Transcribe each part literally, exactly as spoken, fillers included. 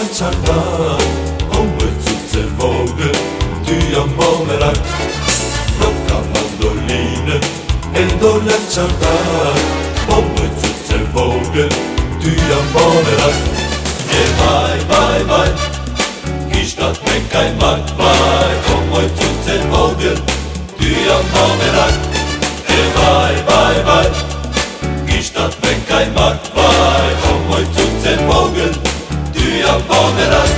lanciarla, come zuzze voghe, du am bomerak. Rocca mandoline, e do lanciarla, come zuzze voghe, du am bomerak. E vai, vai, vai, Gishtat men kein Mann, vai, come zuzze voghe, du am bomerak. E vai, vai, vai, Gishtat men kein Mann, vai, come zuzze voghe, du am bomerak.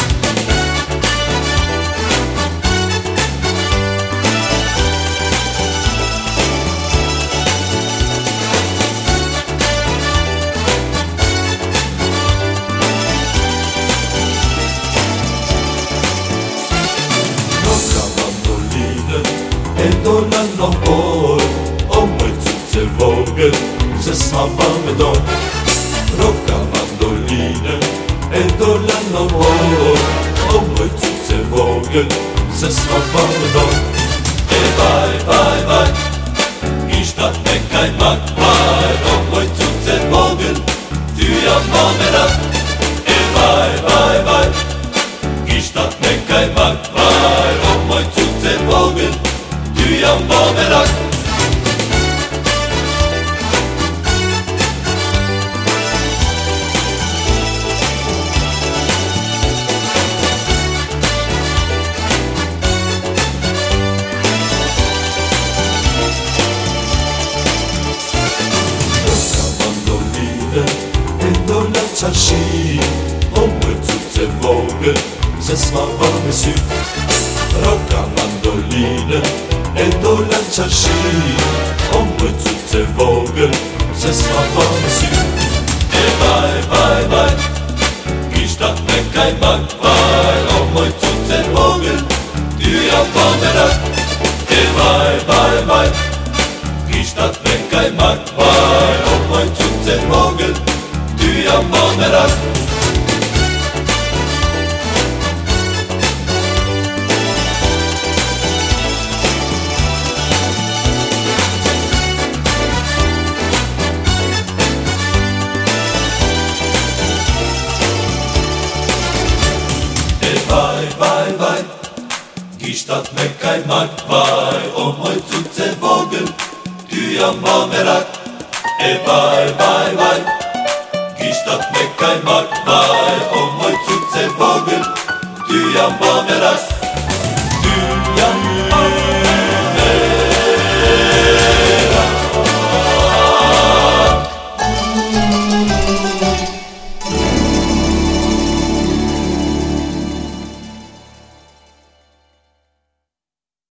E dolan noch bor, om moi zuzze vogel, se smava me don. Rocca mandoline, e dolan noch bor, om moi zuzze vogel, se smava me don. E vai, vai, vai, Gishtat men kein Mann, vai, om moi zuzze vogel, du am bomerak. E vai, vai, vai, Gishtat men kein Mann, vai, om moi zuzze vogel, du am bomerak. Rocca mandoline, e do lanciarci, come zuzze voghe, se smava me su. Rocca mandoline, e do lanciarci, come zuzze vogel, se smava me su. E vai, vai, vai, Gishtat men kein Mann, vai, come zuzze vogel, du am bomerak. E vai, vai, vai, Gishtat men kein Mann, vai, come zuzze vogel, du am bomerak. Vai, vai, vai, Gishtat men kein Mann, vai, om moi zuzze vogel, du am bomerak. E vai, vai, vai, Gishtat men kein Mann, vai, om moi zuzze vogel, du am bomerak. Du am bomerak.